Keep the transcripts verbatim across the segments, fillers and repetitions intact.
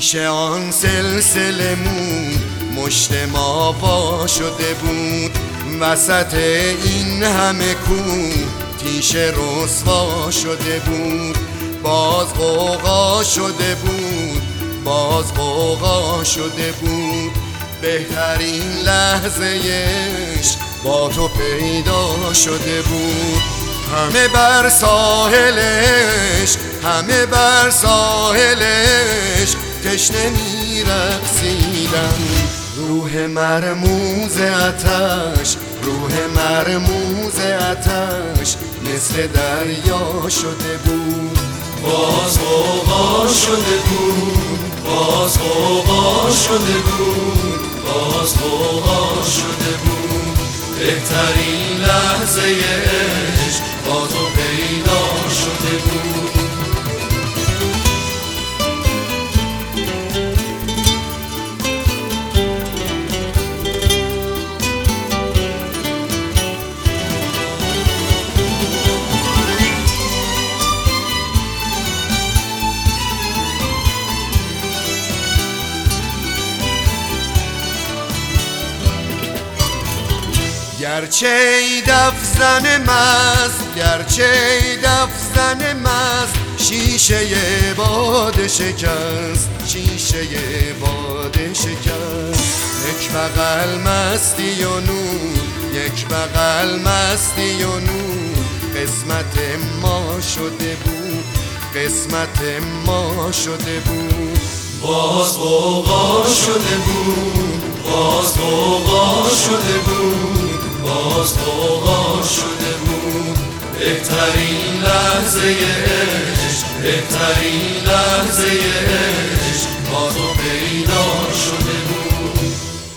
پیش آن سلسله مون مشت ما وا شده بود، وسط این همه کوه تیش رسوا شده بود. باز غوغا شده بود، باز غوغا شده بود. بهترین لحظه عشق با تو پیدا شده بود. همه بر ساحلش، همه بر ساحلش تشنه می‌رقصیدن. روح مرموز آتش، روح مرموز آتش مثل دریا شده بود. باز غوغا شده بود، باز غوغا شده بود، باز غوغا شده بود. بهترین لحظه عشق با تو پیدا شده بود. گرچه ای دف زن مست، گرچه ای دف زن مست شیشه باده شکست، شیشه باده شکست. یک بغل مستی و نور، یک بغل مستی و نور قسمت ما شده بود، قسمت ما شده بود. باز غوغا شده بود، باز غوغا شده بود، باز غوغا شده بود. بهترین لحظه عشق، بهترین لحظه عشق با تو پیدا شده بود.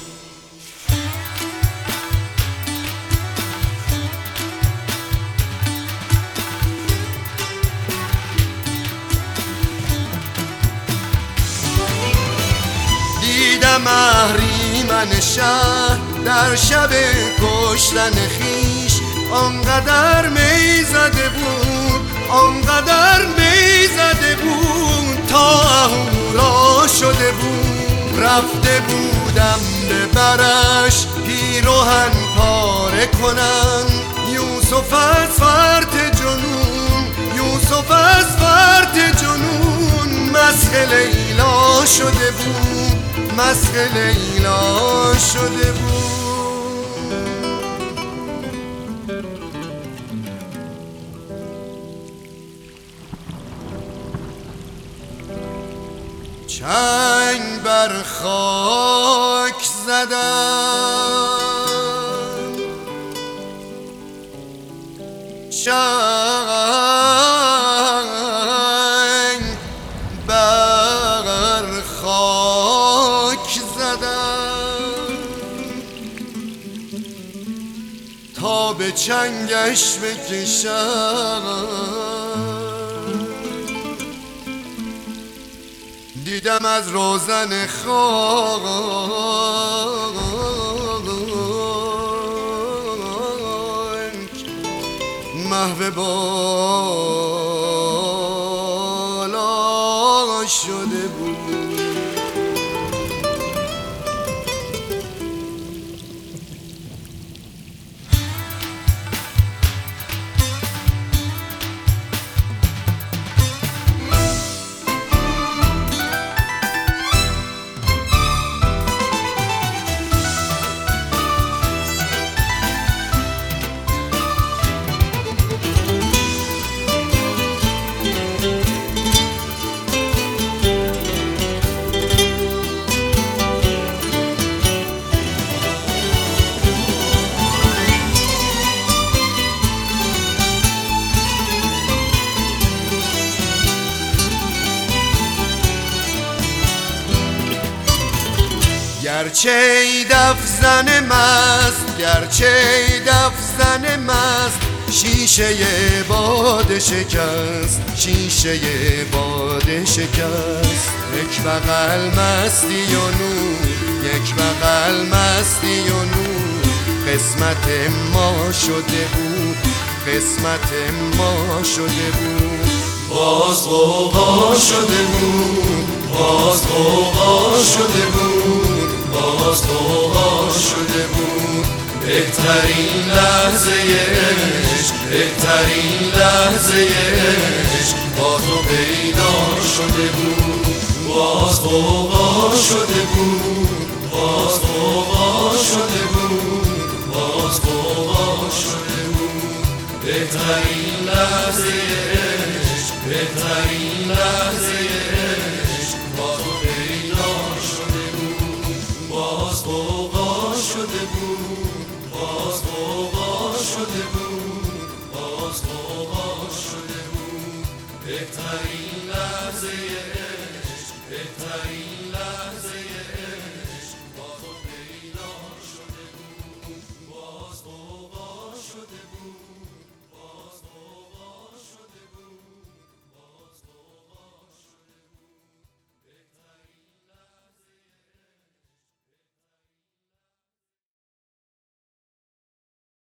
دیدم اهریمن شهر در شب کشتن خیش، آنقدر می زده بود، آنقدر می زده بود تا اهورا شده بود. رفته بودم به برش پیراهن پاره کنم، یوسف از فرط جنون، یوسف از فرط جنون مسخ لیلا شده بود، مسخ لیلا شده بود. چنگ بر خاک زدم، چنگ بر خاک زدم تا به چنگش بکشم. دیدم از روزن خاک محو بالا شده بود. گرچه ای دف زن مست، گرچه ای دف زن مست شیشه باده شکست، شیشه باده شکست. یک بغل مستی و نور، یک بغل مستی و نور قسمت ما شده بود، قسمت ما شده بود. باز غوغا شده بود، باز غوغا شده بود باز غوغا شده بود بهترین لحظه عشق بهترین لحظه عشق با تو پیدا شده بود باز غوغا شده بود باز غوغا شده بود باز غوغا شده بود بهترین لحظه عشق بهترین لحظه عشق با تو پیدا شده بود باز غوغا شده بود باز غوغا شده بود باز غوغا شده بود بهترین لحظه عشق بهترین لحظه